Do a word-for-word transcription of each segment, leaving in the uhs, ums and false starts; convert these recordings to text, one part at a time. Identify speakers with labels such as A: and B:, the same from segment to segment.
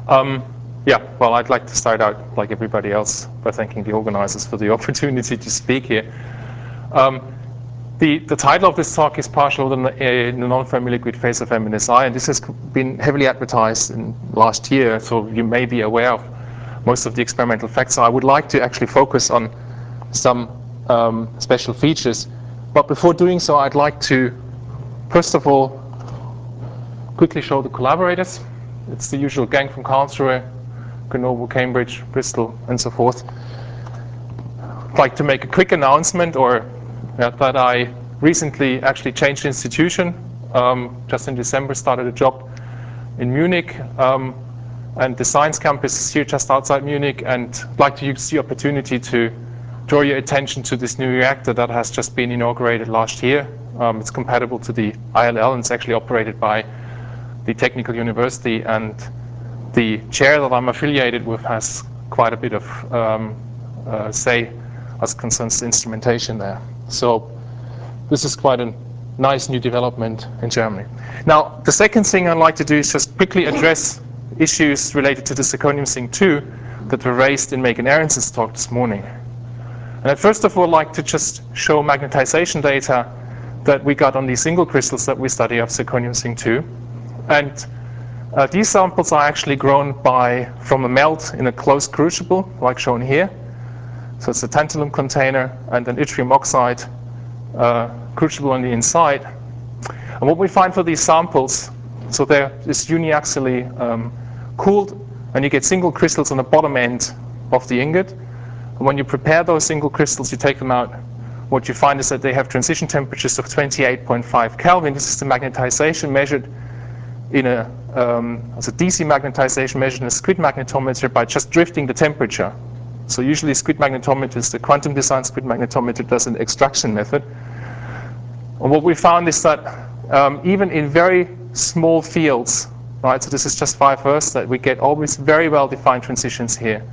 A: Um, yeah, well, I'd like to start out, like everybody else, by thanking the organizers for the opportunity to speak here. Um, the, the title of this talk is Partial in the Non-Fermi Liquid Phase of M N S I, and this has been heavily advertised in last year, so you may be aware of most of the experimental facts. So I would like to actually focus on some um, special features. But before doing so, I'd like to, first of all, quickly show the collaborators. It's the usual gang from Karlsruhe, Grenoble, Cambridge, Bristol, and so forth. I'd like to make a quick announcement or uh, that I recently actually changed institution. Um, just in December, started a job in Munich. Um, and the science campus is here just outside Munich. And I'd like to use the opportunity to draw your attention to this new reactor that has just been inaugurated last year. Um, it's compatible to the I L L, and it's actually operated by the Technical University, and the chair that I'm affiliated with has quite a bit of um, uh, say as concerns the instrumentation there. So this is quite a nice new development in Germany. Now, the second thing I'd like to do is just quickly address issues related to the zirconium zinc two that were raised in Megan Aaronson's talk this morning. And I'd first of all like to just show magnetization data that we got on these single crystals that we study of zirconium zinc two. And uh, these samples are actually grown by from a melt in a closed crucible, like shown here. So it's a tantalum container and an yttrium oxide uh, crucible on the inside. And what we find for these samples, so they're just uniaxially um, cooled, and you get single crystals on the bottom end of the ingot. And when you prepare those single crystals, you take them out. What you find is that they have transition temperatures of twenty-eight point five Kelvin. This is the magnetization measured in a, um, as a D C magnetization measured in a squid magnetometer by just drifting the temperature. So usually squid magnetometers, the quantum design squid magnetometer does an extraction method. And what we found is that um, even in very small fields, right, so this is just five Earths, that we get always very well-defined transitions here.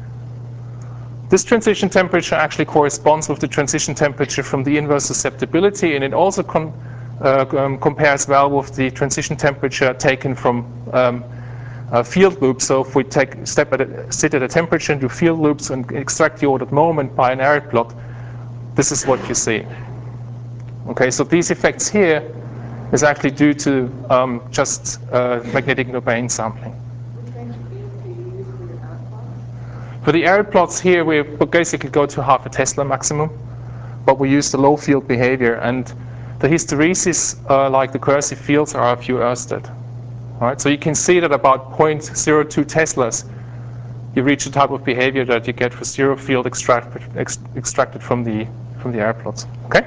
A: This transition temperature actually corresponds with the transition temperature from the inverse susceptibility, and it also con Uh, um, compares well with the transition temperature taken from um, uh, field loops. So if we take step at a, sit at a temperature and do field loops and extract the ordered moment by an array plot, this is what you see. Okay, so these effects here is actually due to um, just uh, magnetic domain sampling.
B: Which range of fields do you use for your array plots?
A: For the array plots here, we basically go to half a Tesla maximum, but we use the low field behavior. And the hysteresis, uh, like the coercive fields, are a few Ørsted. All right, so you can see that about zero point zero two Teslas, you reach the type of behavior that you get for zero field extract, ex, extracted from the from the array plots. Okay.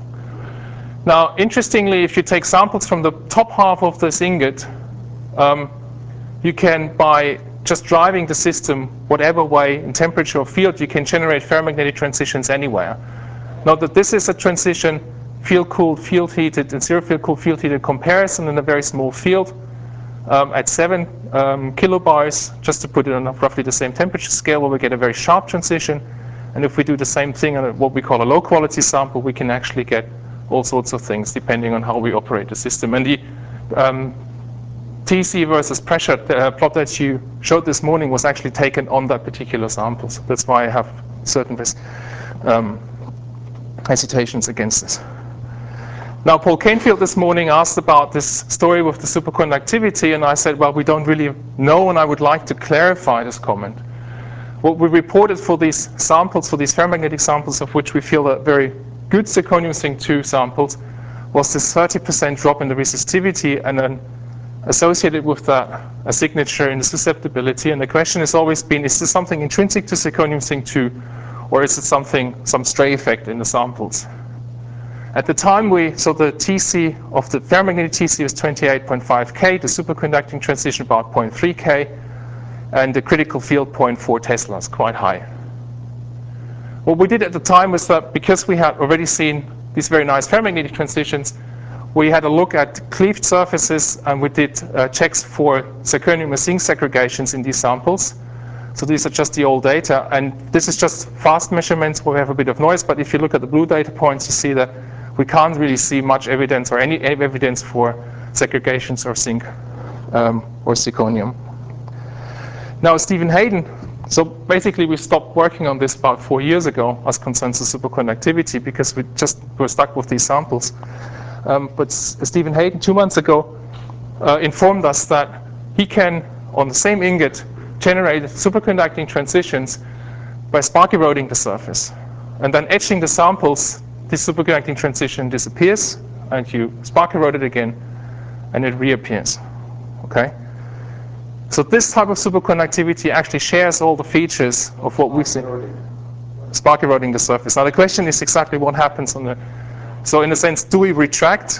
A: Now, interestingly, if you take samples from the top half of this ingot, um, you can, by just driving the system whatever way in temperature or field, you can generate ferromagnetic transitions anywhere. Note that this is a transition field cooled, field heated, and zero field cooled, field heated comparison in a very small field um, at seven um, kilobars, just to put it on roughly the same temperature scale, where we get a very sharp transition. And if we do the same thing on a, what we call a low quality sample, we can actually get all sorts of things depending on how we operate the system. And the um, T C versus pressure uh, plot that you showed this morning was actually taken on that particular sample. So that's why I have certain um, hesitations against this. Now, Paul Canfield this morning asked about this story with the superconductivity, and I said, well, we don't really know, and I would like to clarify this comment. What we reported for these samples, for these ferromagnetic samples, of which we feel are very good zirconium zinc two samples, was this thirty percent drop in the resistivity, and then associated with that a signature in the susceptibility. And the question has always been, is this something intrinsic to zirconium zinc two, or is it something, some stray effect in the samples? At the time, we so the T C of the ferromagnetic T C was twenty-eight point five K, the superconducting transition about zero point three K, and the critical field zero point four Teslas, quite high. What we did at the time was that because we had already seen these very nice ferromagnetic transitions, we had a look at cleaved surfaces, and we did uh, checks for zirconium and zinc segregations in these samples. So these are just the old data, and this is just fast measurements where we have a bit of noise, but if you look at the blue data points, you see that we can't really see much evidence or any evidence for segregations of zinc um, or zirconium. Now, Stephen Hayden, so basically we stopped working on this about four years ago as consensus superconductivity because we just were stuck with these samples. Um, but S Stephen Hayden, two months ago, uh, informed us that he can, on the same ingot, generate superconducting transitions by spark eroding the surface. And then etching the samples, this superconducting transition disappears, and you spark erode it again, and it reappears. Okay? So this type of superconductivity actually shares all the features of what we've seen. Spark eroding the surface. Now the question is exactly what happens on the. So in a sense, do we retract?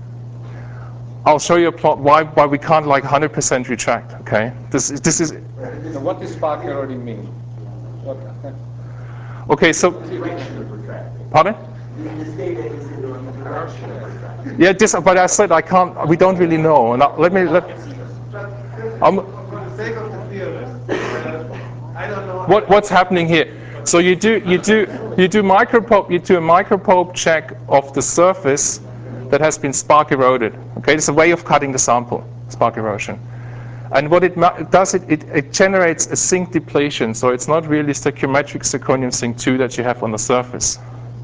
A: I'll show you a plot why why we can't like one hundred percent retract. Okay. This this is.
C: So what does spark eroding mean? What?
A: Okay. So. Pardon?
B: This data is in the direction of retraction.
A: Yeah. This. But I said I can't. We don't really know. Now let me let. I'm,
D: For the sake of the theorist, uh, I don't know.
A: What, what's happening here? So you do you do you do microprobe you do a microprobe check of the surface that has been spark eroded. Okay, it's a way of cutting the sample, spark erosion. And what it does, it, it, it generates a zinc depletion. So it's not really stoichiometric zirconium zinc two that you have on the surface.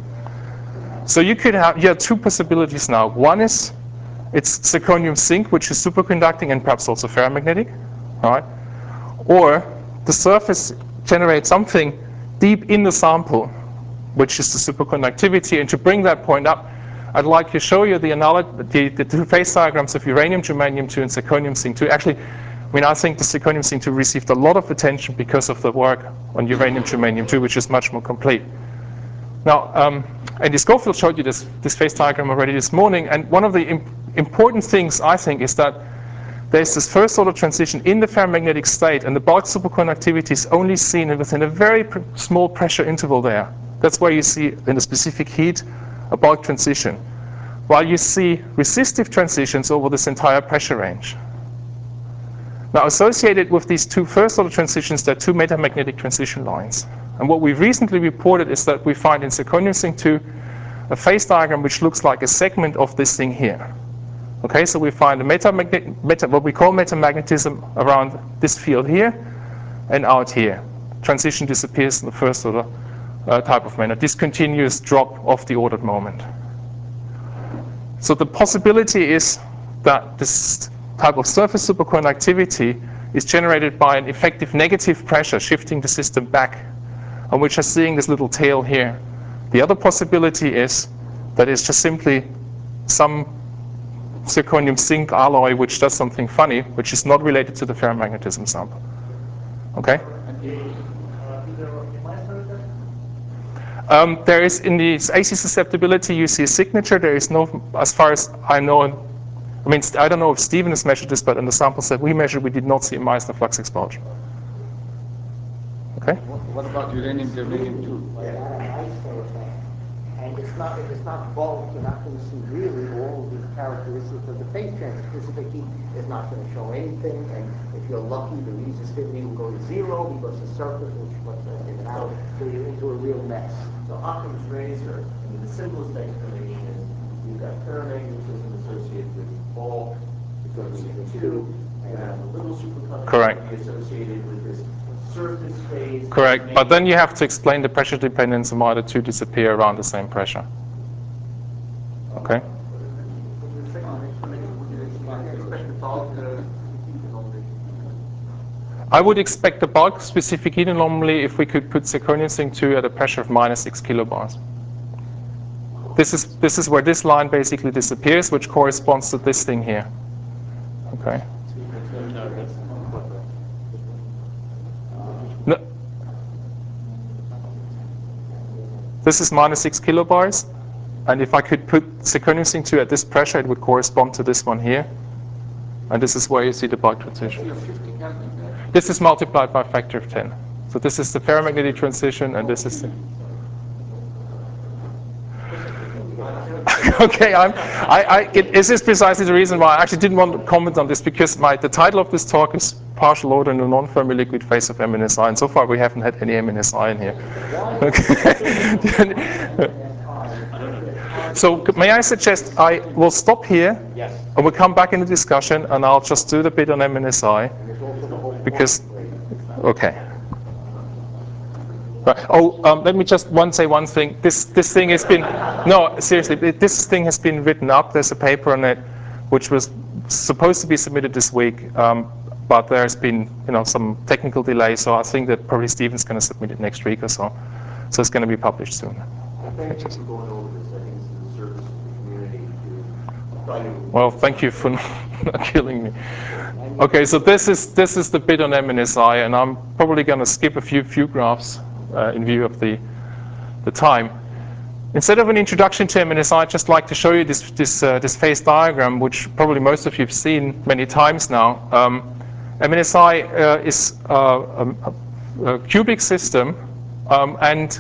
A: So you could have you have two possibilities now. One is it's zirconium zinc, which is superconducting and perhaps also ferromagnetic, all right? Or the surface generates something deep in the sample, which is the superconductivity. And to bring that point up, I'd like to show you the, the, the two phase diagrams of uranium germanium two and zirconium zinc two. Actually, I mean, I think the zirconium zinc two received a lot of attention because of the work on uranium germanium two, which is much more complete. Now, um, Andy Schofield showed you this, this phase diagram already this morning, and one of the imp important things, I think, is that there's this first order transition in the ferromagnetic state, and the bulk superconductivity is only seen within a very pr small pressure interval there. That's where you see, in a specific heat, a bulk transition, while you see resistive transitions over this entire pressure range. Now, associated with these two first order transitions, there are two metamagnetic transition lines. And what we've recently reported is that we find in zirconium zinc two a phase diagram which looks like a segment of this thing here. Okay, so we find a metamagnet, meta, what we call metamagnetism around this field here and out here. Transition disappears in the first order uh, type of manner. Discontinuous drop of the ordered moment. So the possibility is that this type of surface superconductivity is generated by an effective negative pressure shifting the system back, on which we're seeing this little tail here. The other possibility is that it's just simply some zirconium zinc alloy which does something funny, which is not related to the ferromagnetism sample. Okay? Um, there is, in the A C susceptibility, you see a signature. There is no, as far as I know, I mean, I don't know if Stephen has measured this, but in the samples that we measured, we did not see a Meissner flux expulsion. Okay?
C: What about uranium germanium two?
E: And it's not, if it's not bulk, you're not going to see really all of these characteristics of the phase transit. Specific heat is not going to show anything, and if you're lucky, the resistivity will go to zero because the surface will flux it out, so you're into a real mess.
B: So Occam's razor, I mean, the simplest explanation is you've got ferromagnetism associated with bulk, associated with two, and a little superconductivity associated with this surface phase.
A: Correct, but then you have to explain the pressure dependence and why the two disappear around the same pressure. Okay? I would expect the bulk specific heat anomaly if we could put zirconium zinc two at a pressure of minus six kilobars. This is, this is where this line basically disappears, which corresponds to this thing here. Okay? No. This is minus six kilobars, and if I could put zirconium zinc two at this pressure, it would correspond to this one here, and this is where you see the bulk transition. This is multiplied by a factor of ten. So this is the ferromagnetic transition, and this is the. Okay, I'm, I, I, it, this is precisely the reason why I actually didn't want to comment on this, because my, the title of this talk is Partial Order in the Non-Fermi Liquid Phase of M N S I, and so far we haven't had any M N S I in here. Okay. So may I suggest I will stop here,
E: Yes.
A: and we'll come back in the discussion, and I'll just do the bit on M N S I, because Okay. Right. Oh, um, let me just one say one thing. This this thing has been no seriously. This thing has been written up. There's a paper on it, which was supposed to be submitted this week, um, but there's been you know some technical delay. So I think that probably Stephen's going to submit it next week or so. So it's going to be published soon.
B: Thank you for going over this. I think it's in the service of the community to try to.
A: Well, thank you for not killing me. Okay, so this is this is the bit on M N S I, and I'm probably going to skip a few few graphs uh, in view of the the time. Instead of an introduction to M N S I, I'd just like to show you this this uh, this phase diagram, which probably most of you have seen many times now. Um, M N S I uh, is uh, a, a cubic system, um, and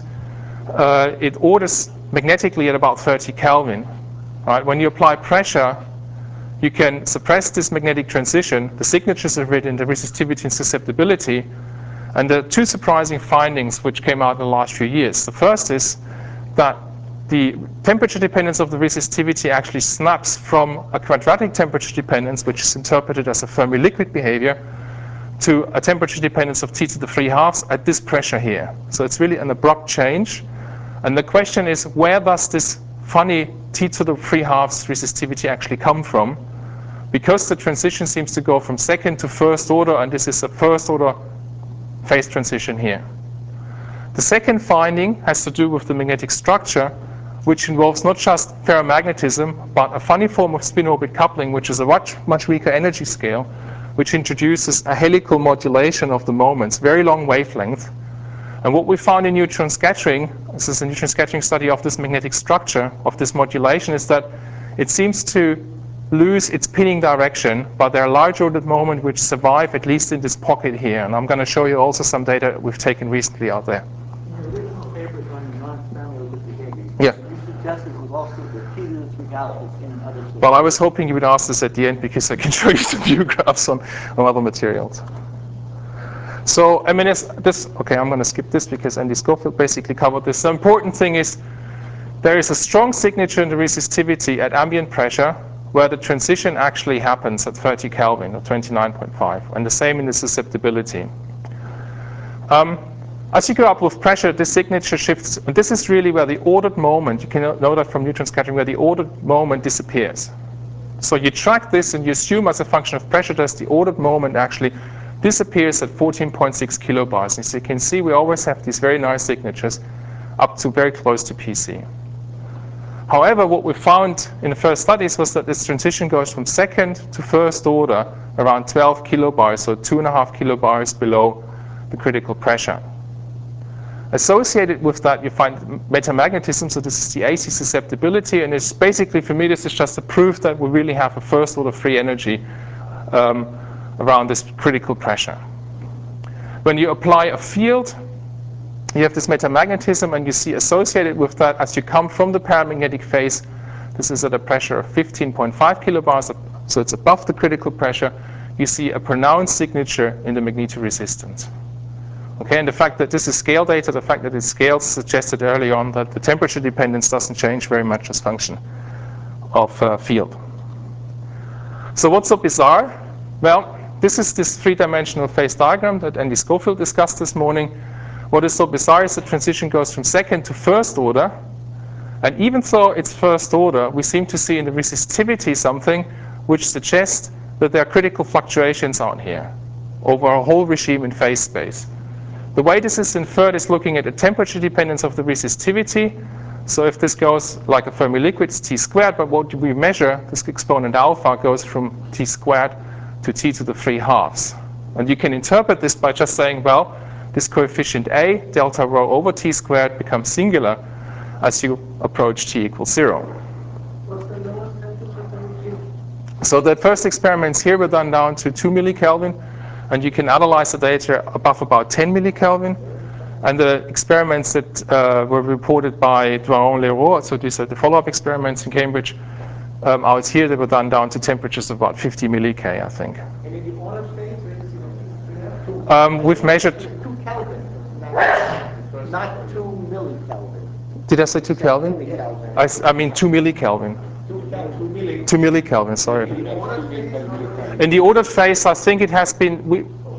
A: uh, it orders magnetically at about thirty Kelvin. Right? When you apply pressure, you can suppress this magnetic transition. The signatures are written, the resistivity and susceptibility. And there are two surprising findings which came out in the last few years. The first is that the temperature dependence of the resistivity actually snaps from a quadratic temperature dependence, which is interpreted as a Fermi liquid behavior, to a temperature dependence of T to the three halves at this pressure here. So it's really an abrupt change. And the question is, where does this funny T to the three halves resistivity actually come from? Because the transition seems to go from second to first order, and this is a first order phase transition here. The second finding has to do with the magnetic structure, which involves not just ferromagnetism, but a funny form of spin-orbit coupling, which is a much, much weaker energy scale, which introduces a helical modulation of the moments, very long wavelength. And what we found in neutron scattering, this is a neutron scattering study of this magnetic structure, of this modulation, is that it seems to lose its pinning direction, but there are large ordered moments which survive, at least in this pocket here. And I'm going to show you also some data we've taken recently out there.
E: In your original papers on non-thermal behavior,
A: Yeah.
E: you suggested it was also the T to the three halves in other systems.
A: Well, I was hoping you would ask this at the end because I can show you some view graphs on, on other materials. So, I mean, it's this, okay, I'm going to skip this because Andy Schofield basically covered this. The important thing is there is a strong signature in the resistivity at ambient pressure where the transition actually happens at thirty Kelvin or twenty-nine point five, and the same in the susceptibility. Um, as you go up with pressure, this signature shifts, and this is really where the ordered moment, you can know that from neutron scattering, where the ordered moment disappears. So you track this and you assume as a function of pressure that the ordered moment actually disappears at fourteen point six kilobars. And so you can see we always have these very nice signatures up to very close to P C. However, what we found in the first studies was that this transition goes from second to first order around twelve kilobars, so two and a half kilobars below the critical pressure. Associated with that, you find metamagnetism, so this is the A C susceptibility, and it's basically, for me, this is just a proof that we really have a first order free energy um, around this critical pressure. When you apply a field, you have this metamagnetism, and you see associated with that, as you come from the paramagnetic phase, this is at a pressure of fifteen point five kilobars, so it's above the critical pressure, you see a pronounced signature in the magnetoresistance. Okay, and the fact that this is scale data, the fact that it scales suggested early on that the temperature dependence doesn't change very much as function of uh, field. So what's so bizarre? Well, this is this three-dimensional phase diagram that Andy Schofield discussed this morning. What is so bizarre is the transition goes from second to first order, and even though it's first order, we seem to see in the resistivity something which suggests that there are critical fluctuations out here over a whole regime in phase space. The way this is inferred is looking at the temperature dependence of the resistivity. So if this goes like a Fermi liquid, it's T squared, but what do we measure? This exponent alpha goes from T squared to T to the three halves. And you can interpret this by just saying, well, this coefficient A, delta rho over T squared, becomes singular as you approach T equals zero.
E: What's the lowest temperature for you?
A: So the first experiments here were done down to two millikelvin, and you can analyze the data above about ten millikelvin. And the experiments that uh, were reported by Doiron Leroux, so these are the follow-up experiments in Cambridge, um, out here they were done down to temperatures of about fifty milliK, I think.
E: And in the order phase, where does it go?
A: Um, we've measured.
E: Two Kelvin, not, not two millikelvin.
A: Did I say two Kelvin?
E: Millikelvin.
A: I, s- I mean two millikelvin.
E: Two Kelvin. Two milli.
A: Two millikelvin, sorry.
E: In the order phase,
A: In the ordered phase, I think it has been. We,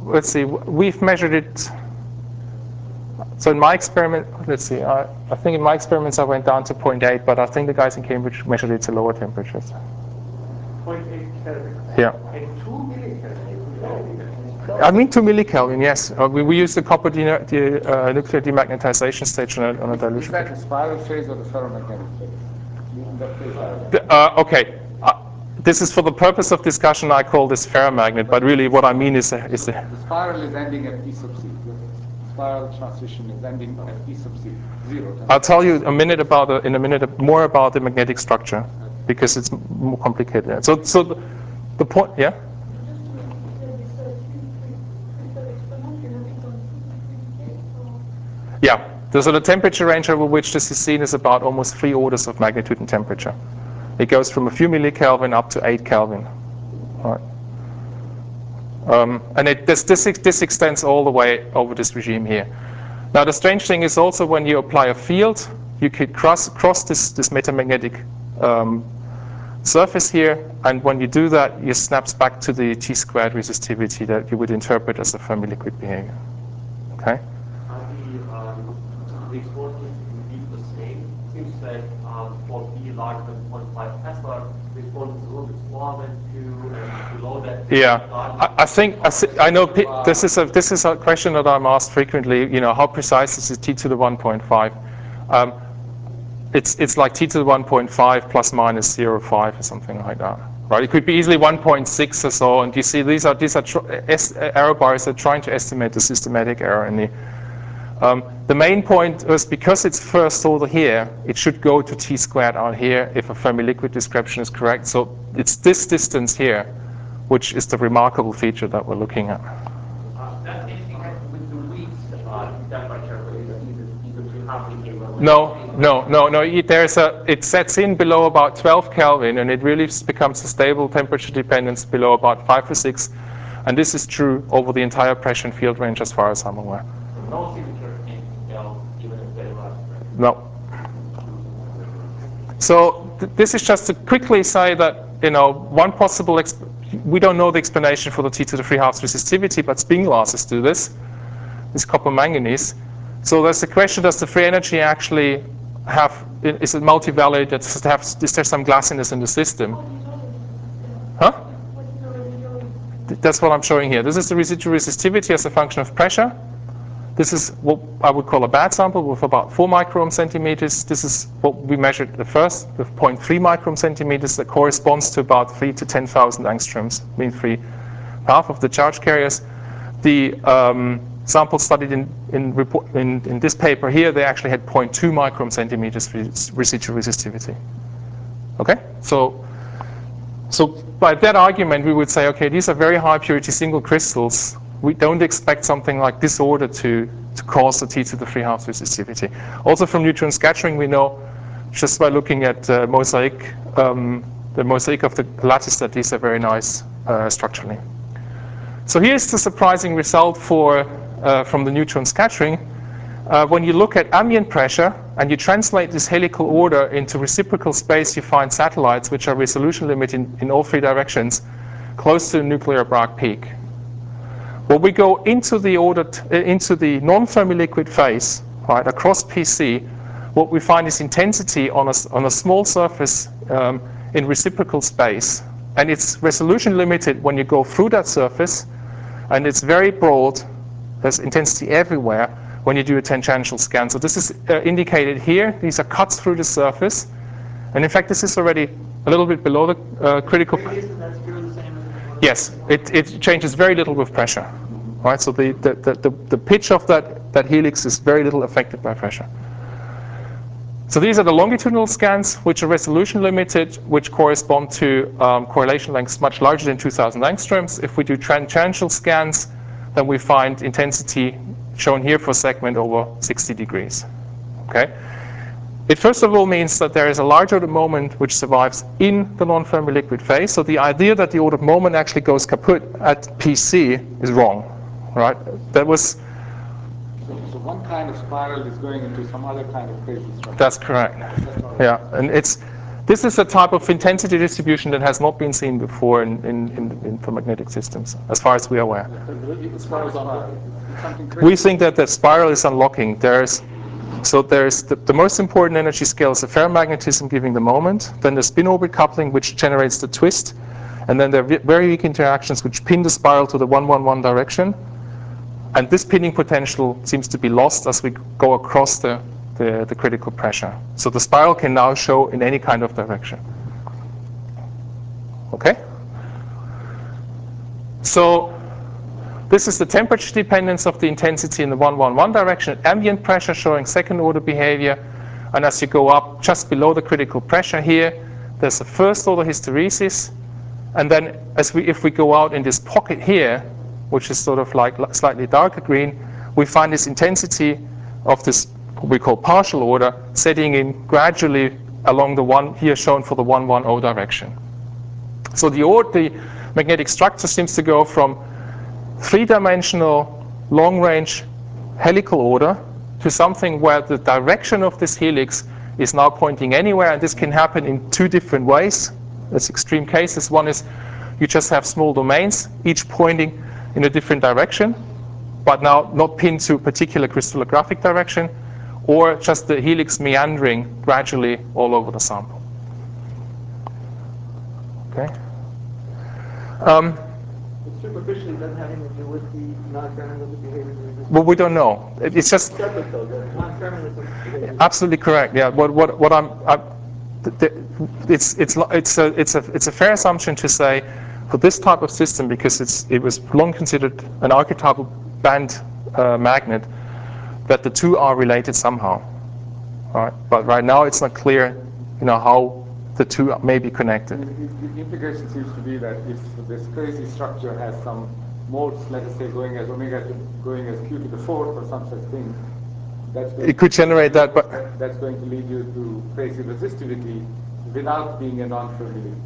A: let's see, we've measured it. So in my experiment, let's see, I, I think in my experiments I went down to zero point eight, but I think the guys in Cambridge measured it to lower temperatures.
B: zero point eight Kelvin.
A: Yeah.
B: And two millikelvin.
A: I mean two millikelvin, yes. Uh, we, we use the copper de de, uh, nuclear demagnetization stage on a, on a dilution.
C: Is that the spiral phase or the ferromagnetic phase? In that phase are
A: The, uh, okay. Uh, this is for the purpose of discussion. I call this ferromagnet, but really what I mean is a, is a
C: the spiral is ending at E sub C. The spiral transition is ending at E sub C, zero.
A: I'll tell you a minute about the, in a minute more about the magnetic structure because it's more complicated. So, so the, the point, yeah. Yeah. So the temperature range over which this is seen is about almost three orders of magnitude in temperature. It goes from a few millikelvin up to eight Kelvin. All right. Um, and it, this, this, this extends all the way over this regime here. Now the strange thing is also when you apply a field, you could cross, cross this, this metamagnetic um, surface here, and when you do that, it snaps back to the T squared resistivity that you would interpret as a Fermi liquid behavior. Okay?
B: Are the, um, the exposures indeed the same? It seems that um, for B larger than zero point five Tesla, the exposure is a little bit smaller than two, and below that.
A: Yeah, I, I think I, th I know P this is a this is a question that I'm asked frequently. You know, how precise is T to the one point five? Um, it's it's like T to the one point five plus minus zero point five or something like that, right? It could be easily one point six or so. And you see, these are these are tr error bars that are trying to estimate the systematic error in the. Um, the main point is because it's first order here, it should go to T squared out here if a Fermi liquid description is correct. So it's this distance here, which is the remarkable feature that we're looking at.
B: Uh, that anything with the weeks uh, temperature, either to how we can
A: No, no, no, no. It, there's a. It sets in below about twelve Kelvin, and it really becomes a stable temperature dependence below about five or six, and this is true over the entire pressure and field range, as far as I'm aware.
B: No signature can tell even if they last.
A: No. So th this is just to quickly say that, you know, one possible, exp we don't know the explanation for the T to the three halves resistivity, but spin glasses do this, this copper manganese. So there's the question, does the free energy actually have, is it multivariate, does it have, is there some glassiness in the system? Huh? That's what I'm showing here. This is the residual resistivity as a function of pressure. This is what I would call a bad sample with about four micron centimeters. This is what we measured at first with zero point three micron centimeters that corresponds to about three to ten thousand angstroms, mean three, half of the charge carriers. The um, sample studied in, in, report, in, in this paper here, they actually had zero point two micron centimeters residual resistivity. Okay, so so by that argument, we would say, okay, these are very high purity single crystals. We don't expect something like this order to, to cause the T to the three halves resistivity. Also from neutron scattering, we know just by looking at uh, mosaic, um, the mosaic of the lattice, that these are very nice uh, structurally. So here's the surprising result for uh, from the neutron scattering. Uh, when you look at ambient pressure and you translate this helical order into reciprocal space, you find satellites which are resolution limited in, in all three directions, close to the nuclear Bragg peak. When we go into the order uh, into the non-Fermi liquid phase, right, across P C, what we find is intensity on a, on a small surface um, in reciprocal space. And it's resolution limited when you go through that surface, and it's very broad. There's intensity everywhere when you do a tangential scan. So this is uh, indicated here. These are cuts through the surface. And in fact, this is already a little bit below the uh, critical. Yes, it, it changes very little with pressure. Right? So the, the, the, the pitch of that, that helix is very little affected by pressure. So these are the longitudinal scans, which are resolution limited, which correspond to um, correlation lengths much larger than two thousand angstroms. If we do tangential scans, then we find intensity shown here for a segment over sixty degrees. Okay? It first of all means that there is a large ordered moment which survives in the non-Fermi liquid phase. So the idea that the ordered moment actually goes kaput at P C is wrong. Right? That was.
C: So one kind of spiral is going into some other kind of crazy structure.
A: That's correct. Yeah, and it's This is a type of intensity distribution that has not been seen before in, in, in, in for magnetic systems, as far as we are aware.
C: It's spiral.
A: We think that the spiral is unlocking. There's, so there's the, the most important energy scale is the ferromagnetism giving the moment, then the spin-orbit coupling, which generates the twist, and then there are very weak interactions which pin the spiral to the one one one direction. And this pinning potential seems to be lost as we go across the, the, the critical pressure. So the spiral can now show in any kind of direction. Okay? So this is the temperature dependence of the intensity in the one one one direction, ambient pressure showing second order behavior. And as you go up just below the critical pressure here, there's a first order hysteresis. And then as we, if we go out in this pocket here, which is sort of like slightly darker green, we find this intensity of this, what we call partial order, setting in gradually along the one here shown for the one one zero direction. So the, or, the magnetic structure seems to go from three-dimensional long-range helical order to something where the direction of this helix is now pointing anywhere, and this can happen in two different ways. There's extreme cases. One is you just have small domains, each pointing in a different direction, but now not pinned to a particular crystallographic direction, or just the helix meandering gradually all over the sample. Okay. Um,
E: Superficially doesn't have anything to do with the non-fermionic behavior.
A: well, we don't know. It, it's just
E: Separate though, the non-fermionic behavior.
A: absolutely correct. Yeah. What what what I'm, I'm th- th- it's it's it's a it's a it's a fair assumption to say, for this type of system, because it's, it was long considered an archetypal band uh, magnet, that the two are related somehow. All right? But right now it's not clear, you know, how the two may be connected.
C: The, the implication seems to be that if this crazy structure has some modes, let us say going as omega to going as q to the fourth or some such thing, that's going
A: It could generate that, but
C: that, that's going to lead you to crazy resistivity without being a non-fermionic.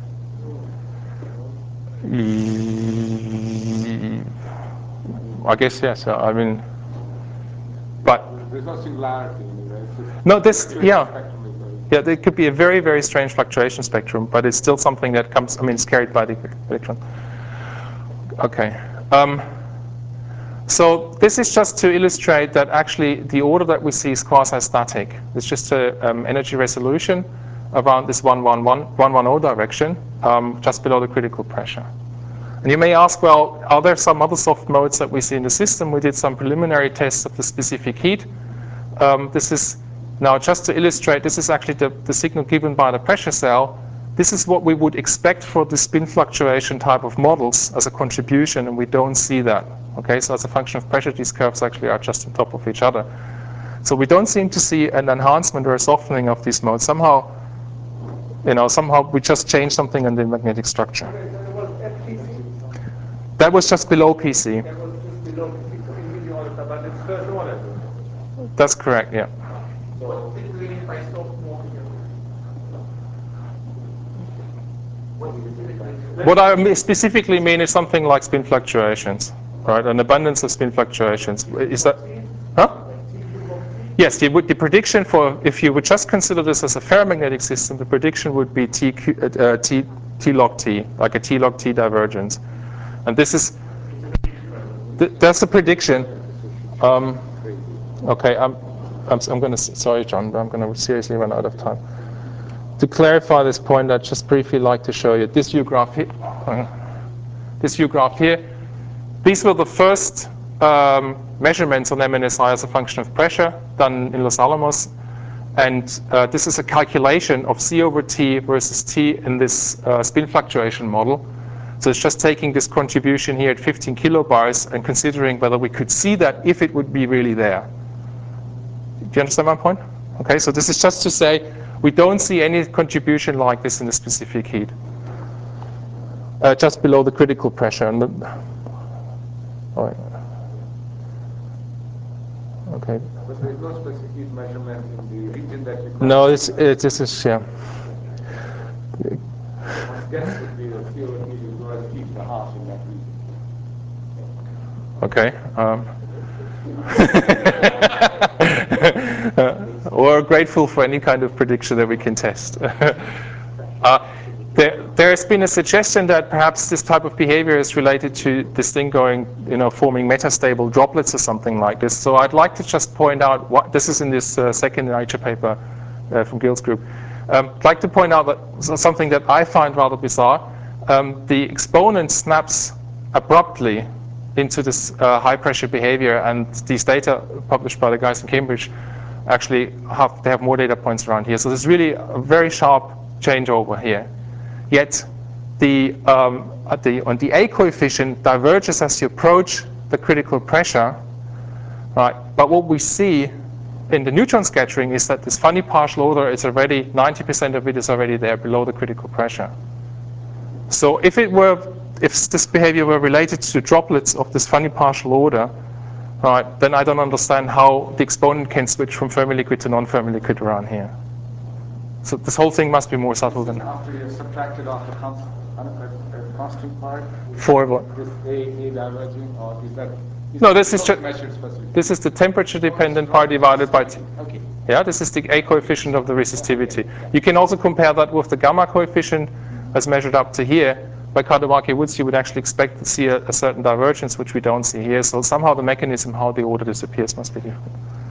A: I guess yes. I mean, but
C: there's no singularity anyway. It's just
A: no, this yeah,
C: spectrum is very
A: yeah. There could be a very very strange fluctuation spectrum, but it's still something that comes. I mean, it's carried by the electron. Okay. Um, so this is just to illustrate that actually the order that we see is quasi-static. It's just a um, energy resolution around this one one one, one one zero direction, um, just below the critical pressure. And you may ask, well, are there some other soft modes that we see in the system? We did some preliminary tests of the specific heat. Um, this is now just to illustrate, this is actually the, the signal given by the pressure cell. This is what we would expect for the spin fluctuation type of models as a contribution, and we don't see that. Okay, so as a function of pressure, these curves actually are just on top of each other. So we don't seem to see an enhancement or a softening of these modes. Somehow, you know, somehow we just changed something in the magnetic structure.
D: That was F P C.
A: That was just below P C.
D: That was just below P C. So in the order, but it's first order.
A: That's correct, yeah.
D: So what did we mean by soft mode here? What specifically?
A: What I specifically mean is something like spin fluctuations, right? An abundance of spin fluctuations. Is that, huh? Yes, the, the prediction for, if you would just consider this as a ferromagnetic system, the prediction would be T, uh, T, T log T, like a T log T divergence. And this is, th that's the prediction. Um, okay, I'm, I'm, I'm going to, sorry, John, but I'm going to seriously run out of time. To clarify this point, I'd just briefly like to show you this U graph here. This U graph here. These were the first um, measurements on M N S I as a function of pressure done in Los Alamos. And uh, this is a calculation of C over T versus T in this uh, spin fluctuation model. So it's just taking this contribution here at fifteen kilobars and considering whether we could see that if it would be really there. Do you understand my point? Okay, so this is just to say we don't see any contribution like this in the specific heat. Uh, just below the critical pressure. And the, all right. Okay.
C: But there is no specific heat measurement in the region that you
A: No, it's, it, this is, yeah.
C: One's guess would be that C over T will go as T to the half in that region.
A: Okay. Um. uh, We're grateful for any kind of prediction that we can test. uh, there, there has been a suggestion that perhaps this type of behavior is related to this thing going, you know, forming metastable droplets or something like this. So I'd like to just point out, what this is in this uh, second Nature paper uh, from Gill's group. Um, I'd like to point out that something that I find rather bizarre. Um, the exponent snaps abruptly into this uh, high pressure behavior, and these data published by the guys in Cambridge actually have, they have more data points around here. So there's really a very sharp changeover here. Yet the, um, at the, on the A coefficient diverges as you approach the critical pressure, right? But what we see in the neutron scattering is that this funny partial order is already, ninety percent of it is already there below the critical pressure. So if it were, if this behavior were related to droplets of this funny partial order, right, then I don't understand how the exponent can switch from Fermi liquid to non-Fermi liquid around here. So this whole thing must be more subtle than.
C: After you subtracted off the constant, uh, constant part.
A: For what?
C: This A, A diverging, or is that? Is
A: no, this is just.
C: specifically?
A: This is the temperature-dependent part divided by T.
C: Okay.
A: Yeah, this is the A coefficient of the resistivity. You can also compare that with the gamma coefficient as measured up to here. By Kadewaki-Woods, you would actually expect to see a, a certain divergence, which we don't see here. So somehow the mechanism how the order disappears must be different.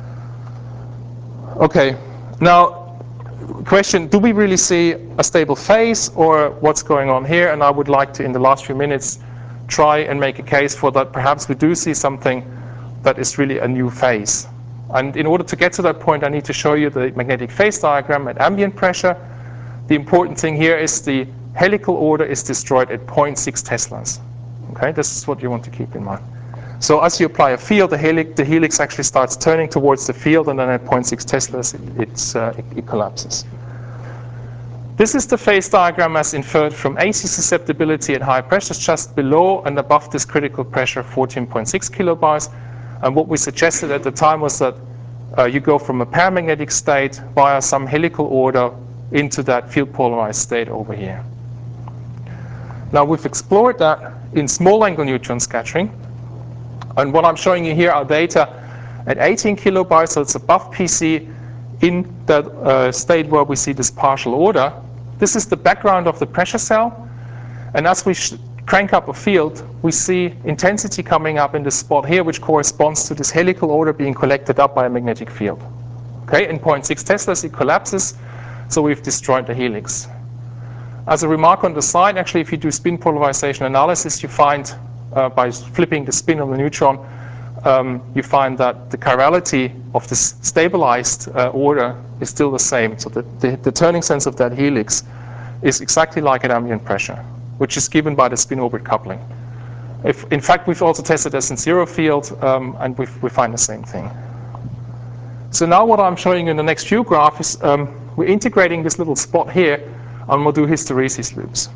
A: Okay, now. Question, do we really see a stable phase, or what's going on here? And I would like to, in the last few minutes, try and make a case for that perhaps we do see something that is really a new phase. And in order to get to that point, I need to show you the magnetic phase diagram at ambient pressure. The important thing here is the helical order is destroyed at zero point six Teslas. Okay, this is what you want to keep in mind. So as you apply a field, the helix, the helix actually starts turning towards the field, and then at zero point six Teslas, it, it's, uh, it, it collapses. This is the phase diagram as inferred from A C susceptibility at high pressures, just below and above this critical pressure, fourteen point six kilobars. And what we suggested at the time was that uh, you go from a paramagnetic state via some helical order into that field polarized state over here. Now we've explored that in small angle neutron scattering. And what I'm showing you here are data at eighteen kilobars, so it's above P C, in that uh, state where we see this partial order. This is the background of the pressure cell. And as we sh crank up a field, we see intensity coming up in this spot here, which corresponds to this helical order being collected up by a magnetic field. Okay, in zero point six Teslas, it collapses, so we've destroyed the helix. As a remark on the side, actually, if you do spin polarization analysis, you find Uh, by flipping the spin of the neutron, um, you find that the chirality of this stabilized uh, order is still the same. So the, the, the turning sense of that helix is exactly like at ambient pressure, which is given by the spin-orbit coupling. If, in fact, we've also tested this in zero field, um, and we've, we find the same thing. So now what I'm showing you in the next few graphs is um, we're integrating this little spot here, and we'll do hysteresis loops.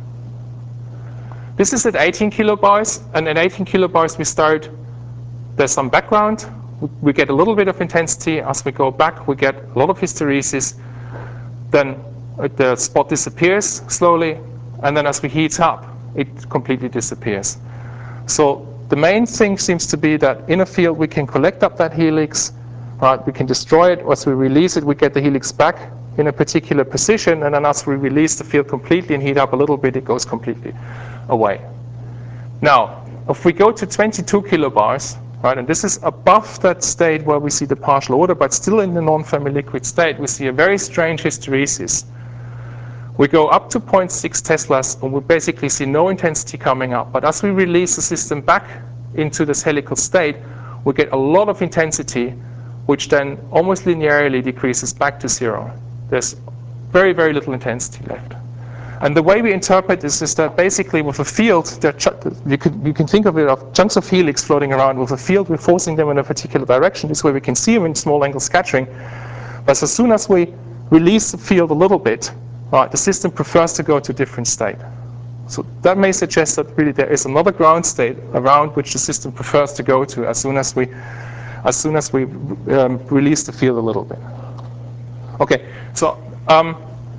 A: This is at eighteen kilobars, and at eighteen kilobars we start, there's some background, we get a little bit of intensity. As we go back, we get a lot of hysteresis. Then the spot disappears slowly, and then as we heat up, it completely disappears. So the main thing seems to be that in a field we can collect up that helix, right? We can destroy it. As we release it, we get the helix back in a particular position, and then as we release the field completely and heat up a little bit, it goes completely away. Now, if we go to twenty-two kilobars, right, and this is above that state where we see the partial order, but still in the non-Fermi liquid state, we see a very strange hysteresis. We go up to zero point six Teslas, and we basically see no intensity coming up. But as we release the system back into this helical state, we get a lot of intensity, which then almost linearly decreases back to zero. There's very, very little intensity left. And the way we interpret this is that basically with a field, you can, you can think of it of chunks of helix floating around. With a field, we're forcing them in a particular direction. This way we can see them in small angle scattering. But as soon as we release the field a little bit, right, the system prefers to go to a different state. So that may suggest that really there is another ground state around which the system prefers to go to as soon as we, as soon as we um, release the field a little bit. Okay, so. Um,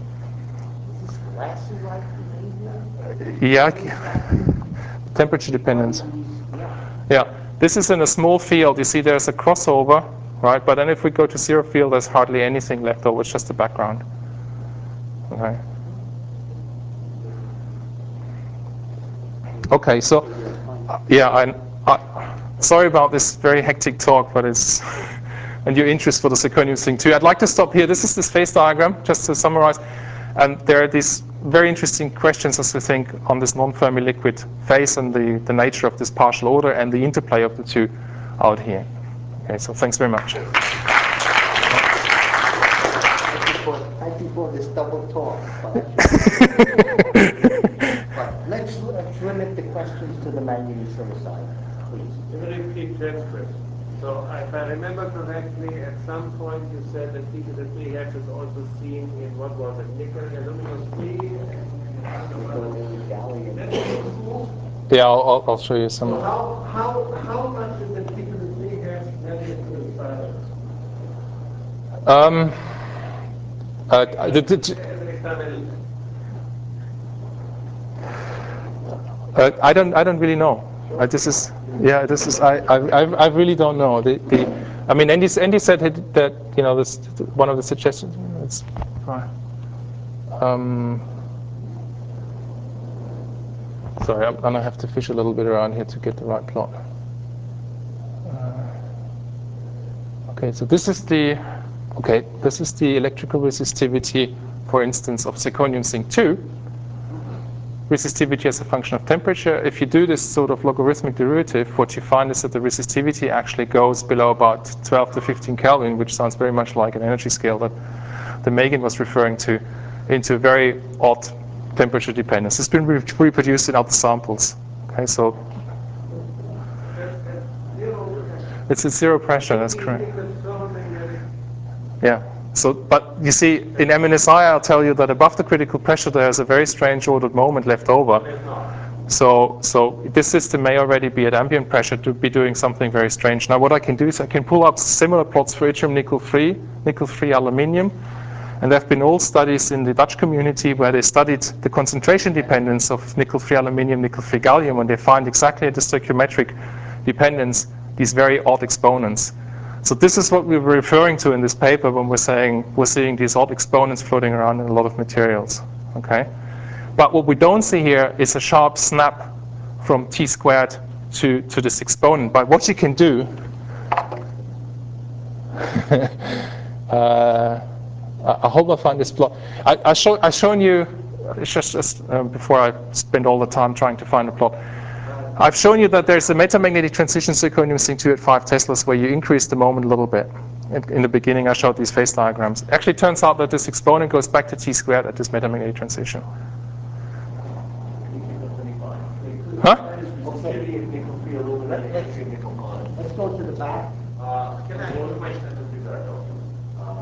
A: Yeah, temperature dependence. Yeah, this is in a small field. You see there's a crossover right? But then if we go to zero field, there's hardly anything left over. It's just the background. Okay. Okay. So, uh, yeah, I, I, sorry about this very hectic talk, but it's and your interest for the zirconium thing too. I'd like to stop here. This is this phase diagram, just to summarize. And there are these very interesting questions, as we think, on this non-Fermi liquid phase and the, the nature of this partial order and the interplay of the two out here. Okay, so thanks very much.
E: Thank you for, thank you for this double talk. But, but let's, let's limit the questions to the manganese silicide, please.
D: Let me repeat Jed's question. So if I remember correctly, at some point you said that P two three hash is also seen in what was it, nickel, aluminum three?
A: Yeah, I'll, I'll show you some.
D: So how, how, how much is the P two three hash negative to the silence?
A: Um, uh, the, the,
D: As an experiment.
A: uh, I don't. I don't really know. Uh, this is. Yeah. This is. I. I. I really don't know. The. the I mean, Andy. Andy said that. You know, this one of the suggestions. It's fine. Um. Sorry, I'm gonna have to fish a little bit around here to get the right plot. Uh, okay. So this is the. Okay. This is the electrical resistivity, for instance, of zirconium zinc two. Resistivity as a function of temperature. If you do this sort of logarithmic derivative, what you find is that the resistivity actually goes below about twelve to fifteen Kelvin, which sounds very much like an energy scale that the Megan was referring to, into a very odd temperature dependence. It's been re reproduced in other samples. Okay, so it's at zero pressure. That's correct. Yeah. So, but you see, in M N S I, I'll tell you that above the critical pressure, there's a very strange ordered moment left over. So, so this system may already be at ambient pressure to be doing something very strange. Now, what I can do is I can pull up similar plots for yttrium nickel-free, nickel-free aluminium, and there have been all studies in the Dutch community where they studied the concentration dependence of nickel-free aluminium, nickel-free gallium, and they find exactly at the stoichiometric dependence these very odd exponents. So this is what we were referring to in this paper when we're saying we're seeing these odd exponents floating around in a lot of materials. Okay, but what we don't see here is a sharp snap from t squared to to this exponent. But what you can do, uh, I hope I find this plot. I, I show I shown you just, just um, before I spend all the time trying to find a plot. I've shown you that there's a metamagnetic transition zirconium zinc two at five Teslas where you increase the moment a little bit. In, in the beginning, I showed these phase diagrams. Actually, it turns out that this exponent goes back to t squared at this metamagnetic transition. Huh?
E: Let's go to the back.
B: Uh, can I ask one question with regard to uh,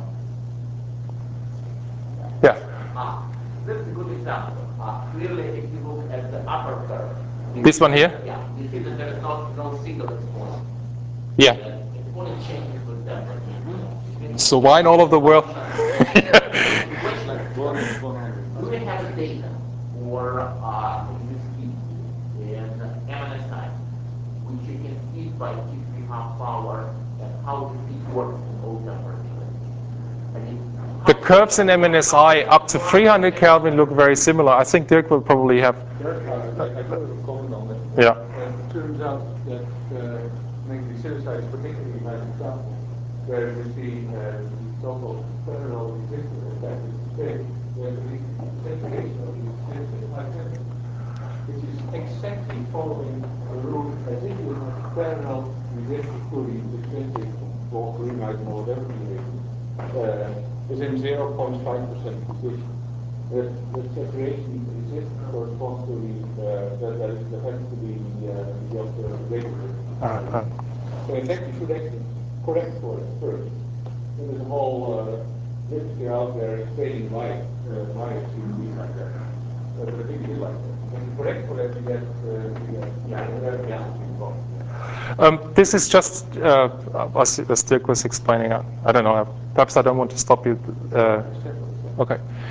A: Yeah.
B: uh, this is a good example. Uh, clearly, if you look at the upper curve,
A: This one here?
B: yeah, you see that there is no, no single exponent.
A: Yeah.
B: The exponent changes with temperature.
A: So why in all of the world?
B: The question is, do we have a data for uh, this heat in M N S I, which you can feed by T three half power, and how the heat works in low temperature? I mean,
A: The curves in M N S I up to three hundred Kelvin look very similar. I think Dirk will probably have.
C: Dirk, I, I could have a comment on that.
A: Yeah.
C: Uh, it turns out that uh, manganese silicide is particularly a nice example, where we see uh, the so-called parallel resistance effect is today, where the saturation of the resistance at high temperature, which is exactly following a rule as if you have parallel resistance to the intrinsic or green item or whatever it is. Uh, is in zero point five percent position. The, the saturation resistance corresponds to the, uh, that, that, is, that happens to be the, uh, the observation.
A: Uh, uh.
C: So in fact, you should actually correct for it first. There's a whole uh, literature out there explaining why, uh, why it seems to be like that. Uh, but I think it is like that. When you correct for that, you get, uh, you get yeah, very yeah. involved.
A: Um, this is just, uh, as, as Dirk was explaining, I, I don't know, perhaps I don't want to stop you. Uh, okay.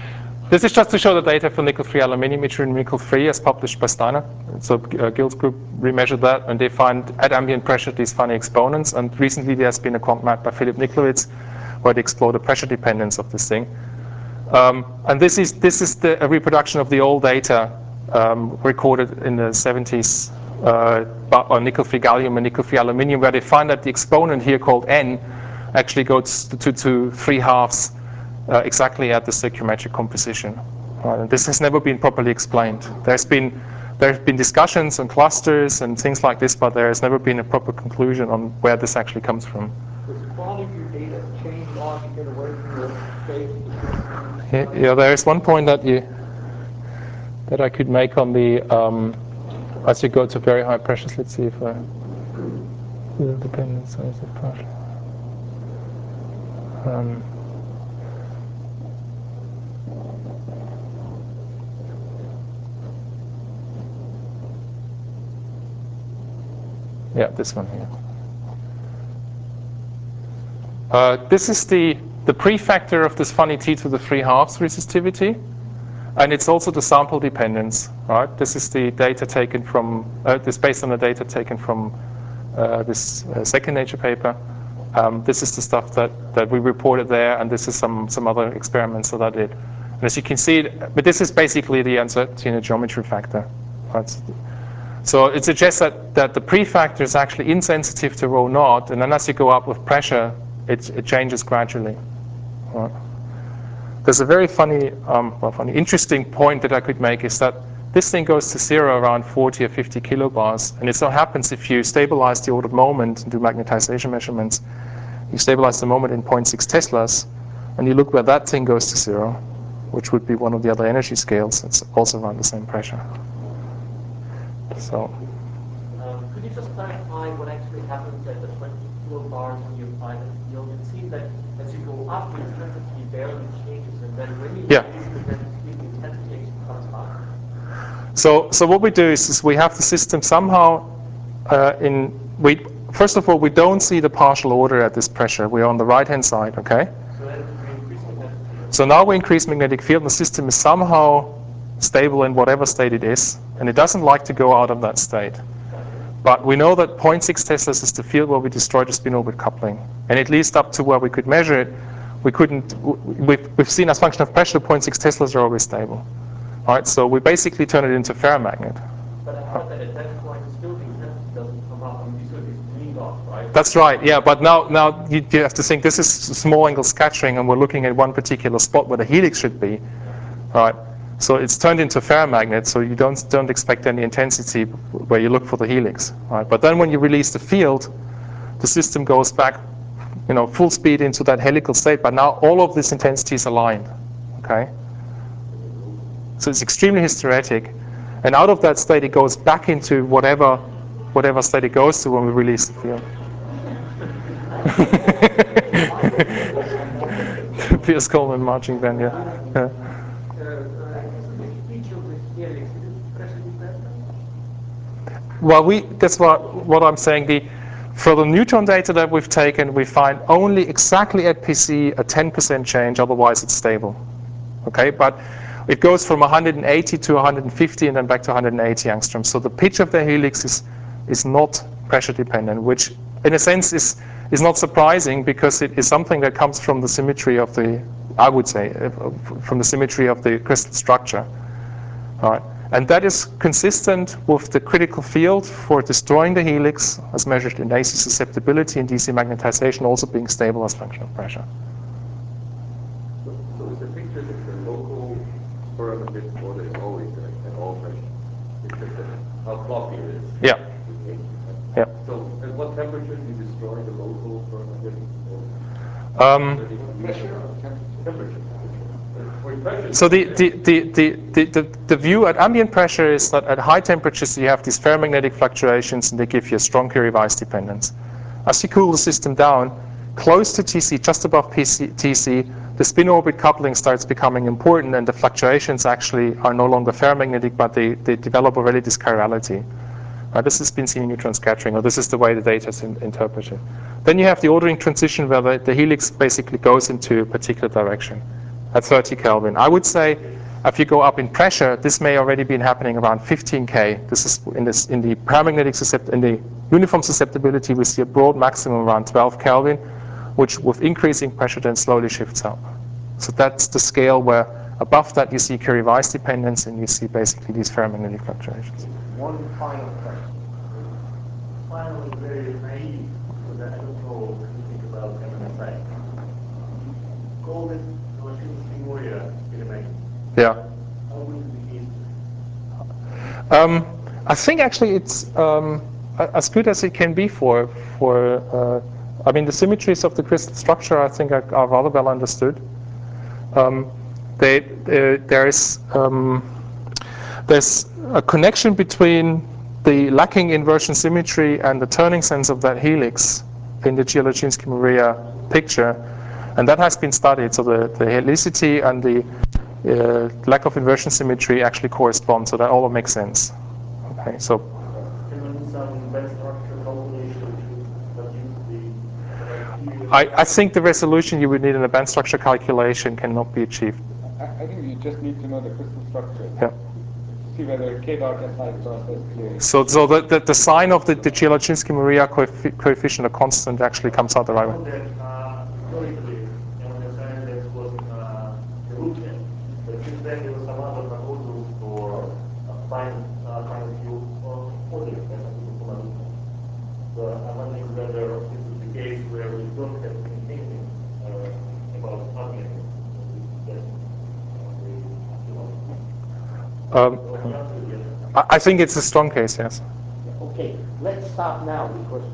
A: This is just to show the data for nickel-free aluminium yttrium nickel-free as published by Steiner. So uh, Gill's group remeasured that, and they find at ambient pressure these funny exponents. And recently there has been a quant map by Philip Niklowitz where they explore the pressure dependence of this thing. Um, and this is this is the a reproduction of the old data um, recorded in the seventies uh, on nickel-free gallium and nickel-free aluminium, where they find that the exponent here called N actually goes to, to, to three halves uh, exactly at the stoichiometric composition. Right? And this has never been properly explained. There's been there have been discussions on clusters and things like this, but there has never been a proper conclusion on where this actually comes from.
E: Does the quality of your data change a lot to get away from your state?
A: Yeah, yeah, there is one point that you that I could make on the um, as you go to very high pressures. Let's see if I field dependence is it partial. Um, yeah, this one here. Uh, this is the the prefactor of this funny t to the three halves resistivity. And it's also the sample dependence, right? This is the data taken from, uh, this based on the data taken from uh, this uh, second Nature paper. Um, this is the stuff that, that we reported there, and this is some, some other experiments that I did. And as you can see, but this is basically the uncertainty in the geometry factor. Right? So it suggests that, that the prefactor is actually insensitive to rho naught, and then as you go up with pressure, it, it changes gradually. Right? There's a very funny, um, well, funny, interesting point that I could make is that this thing goes to zero around forty or fifty kilobars, and it so happens if you stabilize the ordered moment and do magnetization measurements, you stabilize the moment in zero point six teslas, and you look where that thing goes to zero, which would be one of the other energy scales. It's also around the same pressure. So.
B: Um, could you just clarify what actually happens at the twenty kilobars when you apply the field? It seems that as you go up, the intensity barely changes, and then when you
A: yeah.
B: reduce the intensity, the intensity actually comes up.
A: So, so what we do is, is we have the system somehow uh, in we. First of all, we don't see the partial order at this pressure. We're on the right-hand side, okay?
B: So then we increase magnetic field.
A: So now we increase magnetic field, and the system is somehow stable in whatever state it is, and it doesn't like to go out of that state. But we know that zero point six teslas is the field where we destroy the spin-orbit coupling, and at least up to where we could measure it, we couldn't. We've, we've seen as function of pressure, zero point six teslas are always stable. All right, so we basically turn it into ferromagnet.
B: But I thought that at that point, still the intensity doesn't come up. I mean, these are these green dots, right?
A: That's right, yeah. But now, now you, you have to think this is small angle scattering, and we're looking at one particular spot where the helix should be. All right. So it's turned into ferromagnet, so you don't don't expect any intensity where you look for the helix. Right? But then when you release the field, the system goes back, you know, full speed into that helical state. But now all of this intensity is aligned. Okay. So it's extremely hysteretic, and out of that state it goes back into whatever whatever state it goes to when we release the field. Piers Coleman marching band, yeah. yeah. Well, we that's what what I'm saying. The for the neutron data that we've taken, we find only exactly at P C a ten percent change. Otherwise, it's stable. Okay, but it goes from one hundred eighty to one hundred fifty and then back to one hundred eighty angstroms. So the pitch of the helix is is not pressure dependent, which in a sense is is not surprising because it is something that comes from the symmetry of the, I would say, from the symmetry of the crystal structure. All right. And that is consistent with the critical field for destroying the helix as measured in A C susceptibility and D C magnetization also being stable as function of pressure.
C: So, so is the picture that the local ferromagnetic order is always there at all pressure? It's just that how floppy it is.
A: Yeah. Yeah.
C: So at what temperature do you destroy the local ferromagnetic order?
A: Um,
C: Pressure or temperature?
A: So the, the, the, the, the, the view at ambient pressure is that at high temperatures you have these ferromagnetic fluctuations and they give you a strong Curie-Weiss dependence. As you cool the system down, close to T C, just above P C, T C, the spin-orbit coupling starts becoming important and the fluctuations actually are no longer ferromagnetic, but they, they develop already this chirality. Uh, this has been seen in neutron scattering, or this is the way the data is in, interpreted. Then you have the ordering transition where the, the helix basically goes into a particular direction. at thirty Kelvin. I would say if you go up in pressure, this may already been happening around fifteen K. This is in, this, in the paramagnetic suscept in the uniform susceptibility, we see a broad maximum around twelve Kelvin, which with increasing pressure then slowly shifts up. So that's the scale where above that you see Curie-Weiss dependence and you see basically these ferromagnetic fluctuations.
E: One final question.
B: Finally, very naive, because I don't know anything about M S I. You call it Lorentz-Moria kinematic.
A: Yeah.
B: How would it be used?
A: Um, I think actually it's um, as good as it can be for, for uh, I mean, the symmetries of the crystal structure I think are, are rather well understood. Um, they, uh, there is, um, there's a connection between the lacking inversion symmetry and the turning sense of that helix in the Gialucinski-Maria picture, and that has been studied. So the, the helicity and the uh, lack of inversion symmetry actually correspond, so that all makes sense. Okay, so.
B: Can we do some band structure calculation that use the
A: I, I think the resolution you would need in a band structure calculation cannot be achieved.
C: I, I think you just need to know the crystal structure.
A: Yeah.
C: See whether K dot S I cross S K.
A: So, so the, the, the sign of the, the Gialucinski-Maria coef coefficient, a constant, actually comes out the right way.
B: that uh, historically, M S I index was uh, the root net, but since then there were some other proposals for a fine, uh, fine view of audio that I think from a root net. So I'm wondering whether this is the case where we don't have anything uh, about harmony.
A: Um, I, I think it's a strong case, yes.
E: Okay, let's stop now because